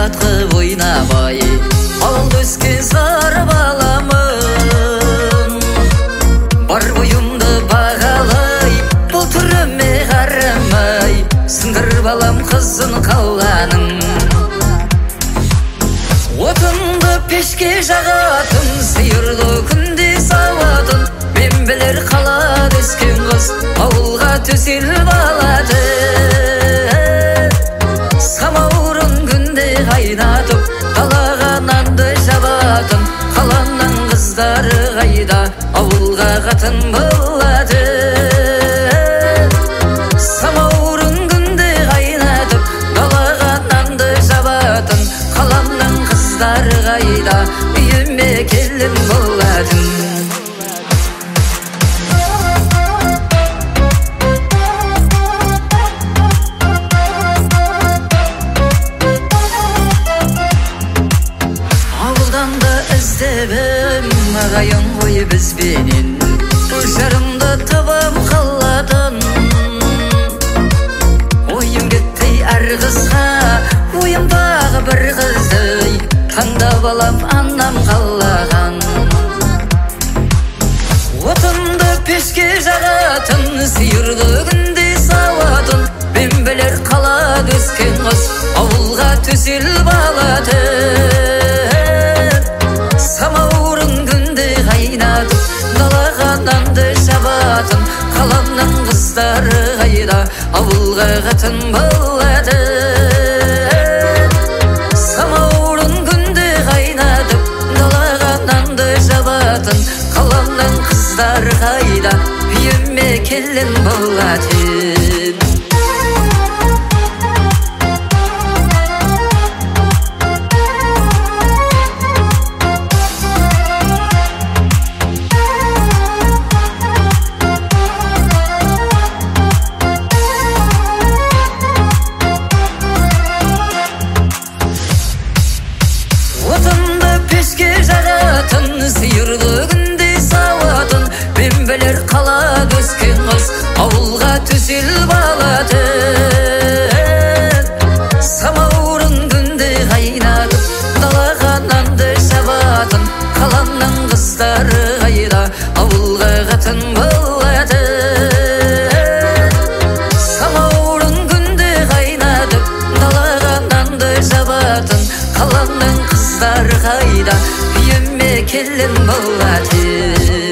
жатқып ойнабай ауылда өскен сары баламын. Бар бойымды бағалай бұл түріме қарамай, сыңғыр балам қызын қаланың. Отынды пешке жағатын, сиырлы күнде сауатын, мен білер қалада өскен қыз ауылға төселіп алады. Самаурын күнде қайнатып, далаға нанды жабатын, қаланың қыздары қайда ауылға қатын болады. Самаурын күнде қайнатып, далаға нанды жабатын, қаланың қыздары қайда үйіме келін болатын. Ағайын ғой бізбенен, жарымды табам қаладан. Ойым кетті әр қызға, ойымдағы бір қызды таңдап алам анам қалаған. Отынды пешке жағатын, сиырлы күнде сауатын, мен білер қалада өскен қыз ауылға төселіп алады. Далаға нанды жабатын, қаланың қыздары қайда ауылға қатын болады. Самаурын күнде қайнатып, далаға нанды жабатын, қаланың қыздары қайда үйіме келін болатын. Сиырлы күнде сауатын, мен білер қалада өскен қыз ауылға төселіп алады. Самаурын күнде қайнатып, далаға нанды жабатын, қаланың қыздары қайда ауылға қатын болады. Самаурын күнде қайнатып, далаға нанды жабатын, қаланың қыздары қайда үйіме келін болады.